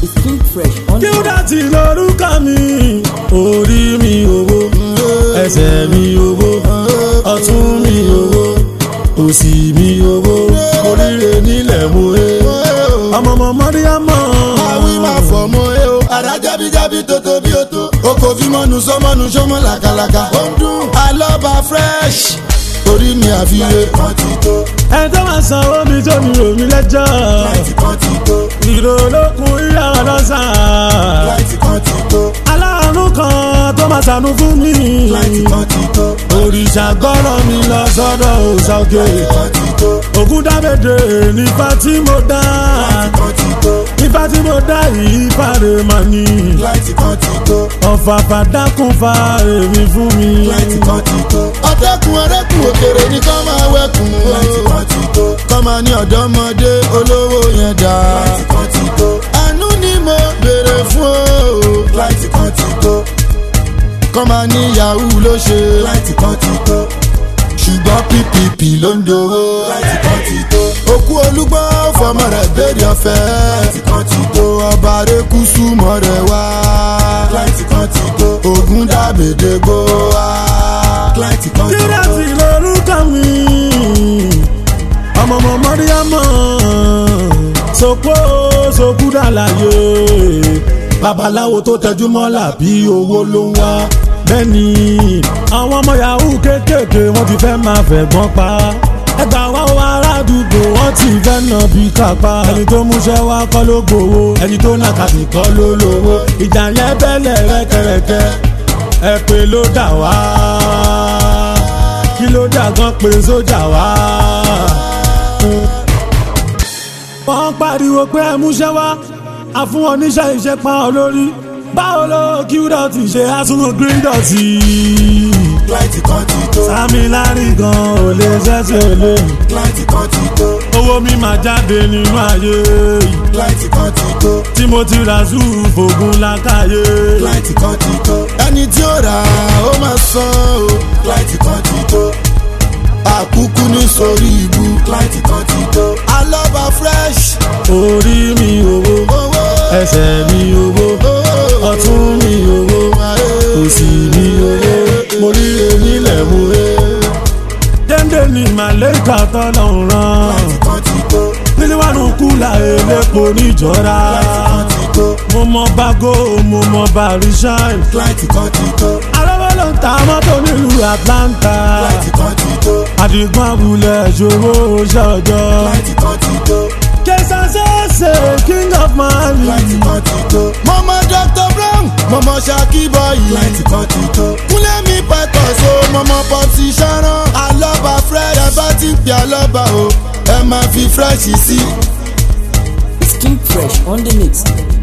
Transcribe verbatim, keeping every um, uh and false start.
Skin fresh on the Qdot lórúkọ mi, orí mi owó, ẹsẹ̀ mi owó, ọ̀tún mi owó, òsì mi owó, oríire nílẹ̀ mo he. Ọmọ ọmọ Mọ́ríámọ̀. Àwí máa fọ̀ mọ́ ẹ o. Àrà jábíjábí tó tó bí o tó. O kò fi mọ́nu sọ́mọ́nu sọ́mọ́ làkàlàkà. Ó ń dún. Alọ́ba fresh. Orí mi àfihàn kan ti tó. Ẹni tó máa san omi tó mi rò mí lẹ́jọ́. Láìsí kan ti tó. Ìròlókun ìyá ọlọ́sàn. Láìsí kan ti tó. Aláàánú kan tó máa ṣàánú fún mi. Láìsí kan ti tó. Òrìṣà gbọ́rọ̀ mi lọ sọ́dọ̀ òòṣà òkè. Kan ti tó. Ògún dábèdè nípa tí mo dá. Láìsí kan ti tó. Ifá tí mo dá yìí fàrè mà ní. Láìsí kan ti tó. Ọ̀fàfà dákun fa èmi fún mi. Láìsí kan ti tó. Ọ̀tẹ́kùn ọ̀rẹ́kùn òkèrè ni kọ́ máa wẹ̀kùn. Láìsí kan ti tó. Kọ́ máa ní ọ̀dọ́mọdé olówó yẹn dá. Láìsí kan ti tó. Àánú ni mo béèrè fún o. Láìsí kan ti tó. Kọ́ máa ní yahoo ló ṣe. Láìsí kan ti tó. Ṣùgbọ́n ppp ló ń dowó. Láìsí kan ti tó. Òkú olúgbọ́n fọmọ rẹ̀ béèrè ọ̀fẹ́. Láìsí kan ti tó. Ọba rékúsù mọ́ rẹ̀ wá. Láìsí kan ti tó. Ògún dábèdè gbó wá. Láìsí kan ti tó. Qdot lórúkọ mi, ọmọ ọmọ Mọ́ríámọ̀. Sopó sokú dàlàyé, babaláwo tó tẹjú mọ́là bí owó ló ń wá. Bẹ́ẹ̀ni àwọn ọmọ yahoo kéékèèké wọ́n ti fẹ́ máa fẹ̀gbọ́n pa. Ẹgbà wá wá aládùúgbò wọ́n ti fẹ́ nà bí kápá. Ẹni tó múṣẹ́ wá kọ́ ló gbowó, ẹni tó nàkàtì kọ́ ló lówó. Ìjà yẹn bẹ́lẹ̀ rẹ́kẹrẹ́kẹ́, ẹ pé ló dà wá. Kí ló dà gan pé sójà wá. Wọ́n pariwo pé ẹ múṣẹ́ wá, àfún oníṣẹ́ iṣẹ́ pa ọ lórí. Báwo ló Qdot ṣe àsùnwọ̀n Green Dot? Láìsí kan ti tó. Sami Larry gan ò lè ṣẹ́ṣẹ́ lé. Láìsí kan ti tó. Owó mi máa jáde nínú ayé yìí. Láìsí kan ti tó. Tí mo ti ra zoo fògùn lákàyè. Láìsí kan ti tó. Ẹni tí ó rà ó máa san o. Láìsí kan ti tó. Àkúkú ní sórí ibu. Láìsí kan ti tó. Alọ́ba fresh. Orí mi owó, Owó. ẹsẹ̀ mi owó, ọ̀tún mi owó, òsì mi owó, mo ríre nílẹ̀ mo he. Déndé ni màlẹ́kà tọ́lọ́run rán. Láìsí kan ti tó. Níléwánu kúlà elépo níjọra. Láìsí kan ti tó. Mo mọ Bago, mo mọ Barishine. Láìsí kan ti tó. Arọ́wọ́ ló ń ta mọ́tò nílùú Atlanta. Láìsí kan ti tó. Àdìgún abúlé ṣòwò ṣọjọ́. Láìsí kan ti tó. Kẹsàn ṣẹ̀ṣẹ̀ king of Mali. Láìsí kan ti tó. Mọ̀mọ́ doctor Brown, mọ̀mọ́ Ṣakí bọ́yì. Láìsí kan ti tó. Kúnlé mi pẹ̀tọ̀ so, mọ̀mọ́ Popsi Sharon. Alọ́ba fresh, ẹ bá ti ń pè Alọ́ba o, ẹ máa fi fresh sí. Skin fresh on the mix.